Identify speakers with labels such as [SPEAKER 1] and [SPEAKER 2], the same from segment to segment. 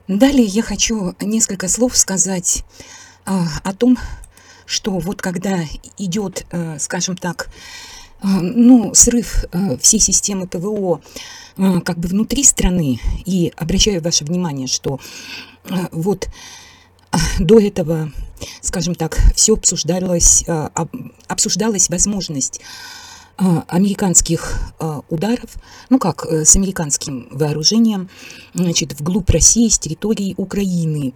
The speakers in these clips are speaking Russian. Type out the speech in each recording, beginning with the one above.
[SPEAKER 1] Далее я хочу несколько слов сказать о том, что вот когда идет, скажем так, срыв всей системы ПВО как бы внутри страны, и обращаю ваше внимание, что вот до этого, скажем так, все обсуждалась возможность американских ударов, с американским вооружением, значит, вглубь России с территории Украины.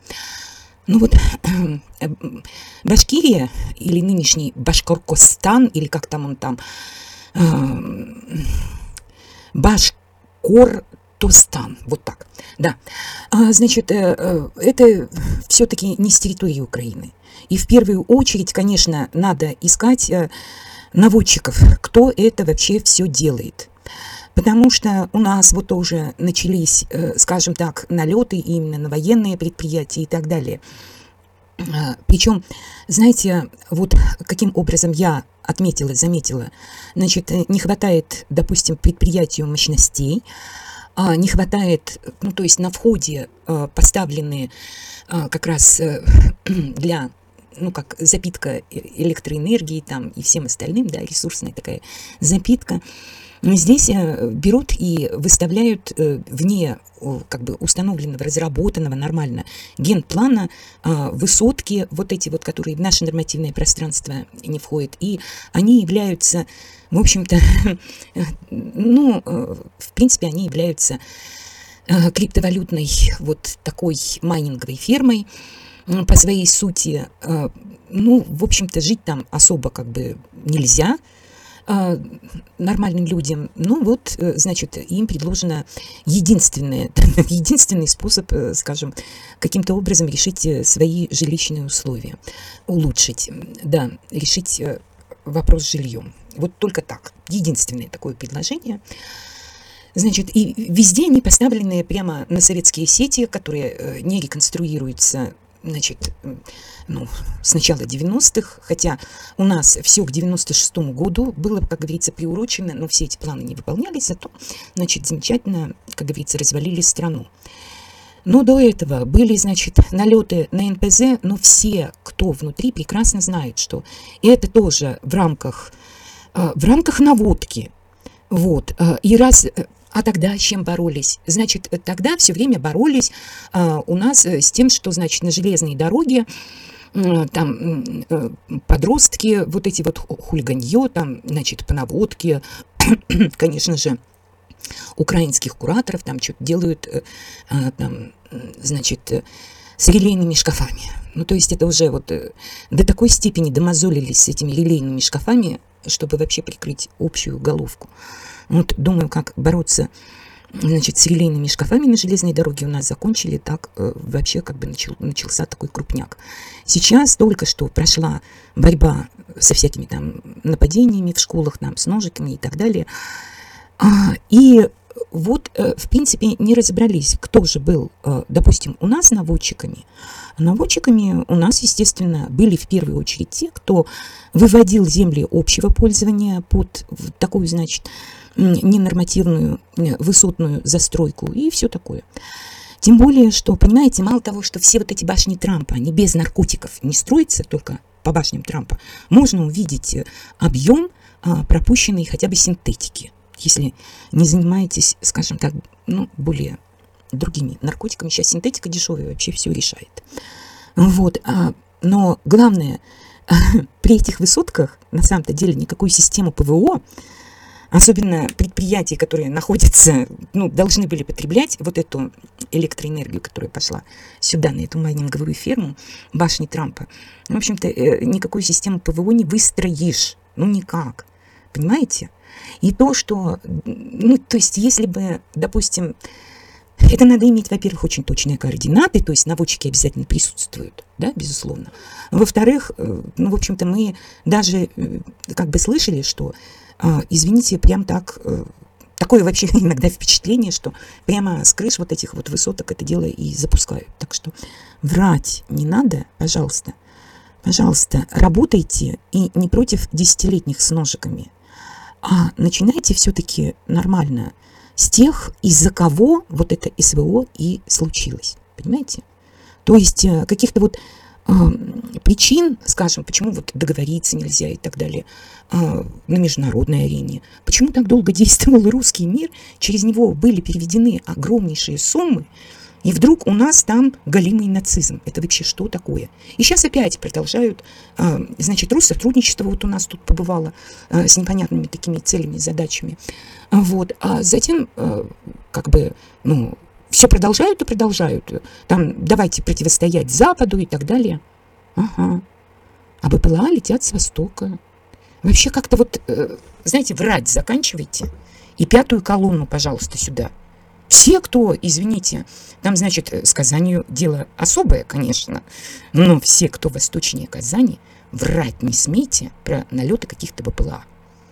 [SPEAKER 1] Башкирия, или нынешний Башкоркостан, или как там он там, Башкортостан, вот так, да. Это все-таки не с территории Украины. И в первую очередь, конечно, надо искать наводчиков, кто это вообще все делает. Потому что у нас вот тоже начались, скажем так, налеты именно на военные предприятия и так далее. Причем, знаете, вот каким образом я заметила, значит, не хватает, допустим, предприятию мощностей, не хватает, то есть на входе поставлены как раз для как запитка электроэнергии там и всем остальным, да, ресурсная такая запитка. Здесь берут и выставляют вне как бы установленного, разработанного нормально генплана высотки, вот эти вот, которые в наше нормативное пространство не входят, и они являются, в общем-то, в принципе, они являются криптовалютной вот такой майнинговой фермой. По своей сути, в общем-то, жить там особо как бы нельзя нормальным людям. Значит, им предложено единственный способ, скажем, каким-то образом решить свои жилищные условия, улучшить, да, решить вопрос с жильем. Вот только так. Единственное такое предложение. Значит, и везде они поставлены прямо на советские сети, которые не реконструируются, значит, с начала 90-х, хотя у нас все к 96-му году было, как говорится, приурочено, но все эти планы не выполнялись, зато, значит, замечательно, как говорится, развалили страну. Но до этого были, значит, налеты на НПЗ, но все, кто внутри, прекрасно знают, что это тоже в рамках наводки. Вот. А тогда с чем боролись? Значит, тогда все время боролись у нас с тем, что, значит, на железные дороги там подростки, вот эти вот хулиганье, там, значит, по наводке, конечно же, украинских кураторов там что-то делают, там, значит, с релейными шкафами. То есть это уже вот до такой степени домозолились с этими релейными шкафами, чтобы вообще прикрыть общую головку. Думаю, как бороться, значит, с релейными шкафами на железной дороге у нас закончили, так вообще как бы начался такой крупняк. Сейчас только что прошла борьба со всякими там нападениями в школах, там, с ножиками и так далее. И вот, в принципе, не разобрались, кто же был, допустим, у нас наводчиками. Наводчиками у нас, естественно, были в первую очередь те, кто выводил земли общего пользования под такую, значит, ненормативную высотную застройку и все такое. Тем более, что, понимаете, мало того, что все вот эти башни Трампа, они без наркотиков не строятся, только по башням Трампа, можно увидеть объем пропущенной хотя бы синтетики, если не занимаетесь, скажем так, более другими наркотиками. Сейчас синтетика дешевая вообще все решает. Вот. Но главное, при этих высотках, на самом-то деле, никакую систему ПВО, особенно предприятия, которые находятся, должны были потреблять вот эту электроэнергию, которая пошла сюда, на эту майнинговую ферму, башни Трампа. В общем-то, никакую систему ПВО не выстроишь. Никак. Понимаете? И то, что, то есть, если бы, допустим, это надо иметь, во-первых, очень точные координаты, то есть наводчики обязательно присутствуют, да, безусловно. Во-вторых, в общем-то, мы даже как бы слышали, что, извините, прям так, такое вообще иногда впечатление, что прямо с крыш вот этих вот высоток это дело и запускают. Так что врать не надо, пожалуйста. Пожалуйста, работайте и не против десятилетних с ножиками, а начинайте все-таки нормально с тех, из-за кого вот это СВО и случилось. Понимаете? То есть каких-то вот причин, скажем, почему вот договориться нельзя и так далее на международной арене, почему так долго действовал русский мир, через него были переведены огромнейшие суммы, и вдруг у нас там голимый нацизм. Это вообще что такое? И сейчас опять продолжают, значит, Россотрудничество вот у нас тут побывало с непонятными такими целями, задачами. Вот. А затем, как бы, ну, все продолжают и продолжают. Там давайте противостоять Западу и так далее. Ага. А БПЛА летят с востока. Вообще как-то вот, знаете, врать заканчивайте. И пятую колонну, пожалуйста, сюда. Все, кто, извините, там, значит, с Казанью дело особое, конечно, но все, кто восточнее Казани, врать не смейте про налеты каких-то БПЛА.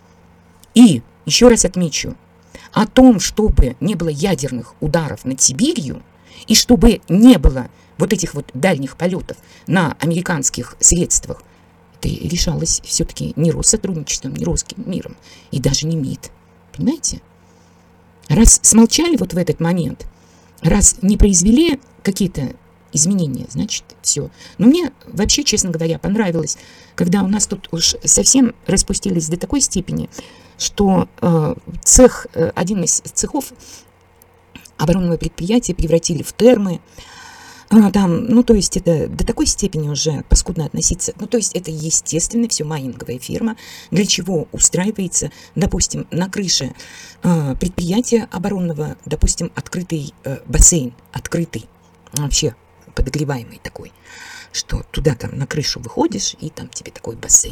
[SPEAKER 1] И еще раз отмечу, о том, чтобы не было ядерных ударов над Сибирью, и чтобы не было вот этих вот дальних полетов на американских средствах, это решалось все-таки не Россотрудничеством, не русским миром, и даже не МИД. Понимаете? Раз смолчали вот в этот момент, раз не произвели какие-то изменения, значит, все. Но мне вообще, честно говоря, понравилось, когда у нас тут уж совсем распустились до такой степени, что один из цехов оборонного предприятия превратили в термы. Там, ну, то есть это до такой степени уже паскудно относиться. Ну, то есть это, естественно, все майнинговая фирма, для чего устраивается, допустим, на крыше предприятия оборонного, допустим, открытый бассейн, открытый, вообще подогреваемый такой, что туда там на крышу выходишь, и там тебе такой бассейн.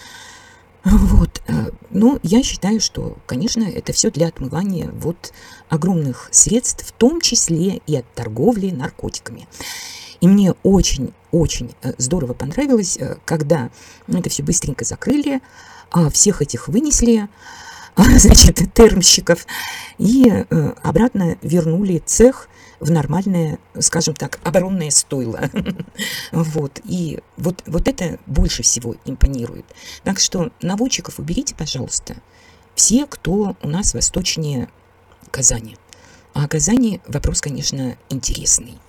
[SPEAKER 1] Вот, ну, я считаю, что, конечно, это все для отмывания вот огромных средств, в том числе и от торговли наркотиками. И мне очень-очень здорово понравилось, когда это все быстренько закрыли, всех этих вынесли, значит, термщиков, и обратно вернули цех в нормальное, скажем так, оборонное стойло. Вот. И вот это больше всего импонирует. Так что наводчиков уберите, пожалуйста, все, кто у нас восточнее Казани. А о Казани вопрос, конечно, интересный.